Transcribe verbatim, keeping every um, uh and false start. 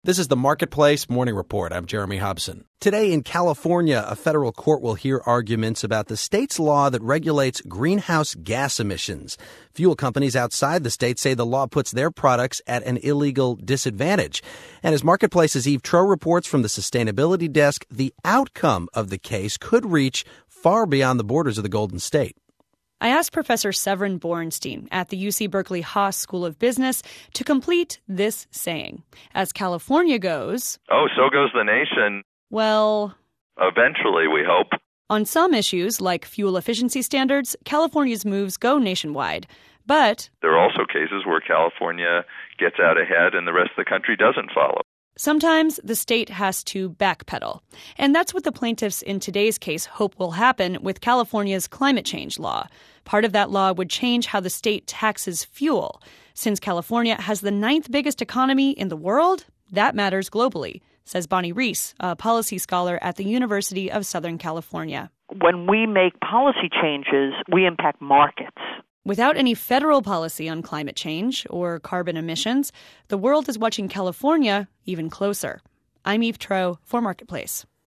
This is the Marketplace Morning Report. I'm Jeremy Hobson. Today in California, a federal court will hear arguments about the state's law that regulates greenhouse gas emissions. Fuel companies outside the state say the law puts their products at an illegal disadvantage. And as Marketplace's Eve Troeh reports from the Sustainability Desk, the outcome of the case could reach far beyond the borders of the Golden State. I asked Professor Severin Borenstein at the U C Berkeley Haas School of Business to complete this saying. As California goes... Oh, so goes the nation. Well... Eventually, we hope. On some issues, like fuel efficiency standards, California's moves go nationwide. But... there are also cases where California gets out ahead and the rest of the country doesn't follow. Sometimes the state has to backpedal. And that's what the plaintiffs in today's case hope will happen with California's climate change law. Part of that law would change how the state taxes fuel. Since California has the ninth biggest economy in the world, that matters globally, says Bonnie Reese, a policy scholar at the University of Southern California. When we make policy changes, we impact markets. Without any federal policy on climate change or carbon emissions, the world is watching California even closer. I'm Eve Troeh for Marketplace.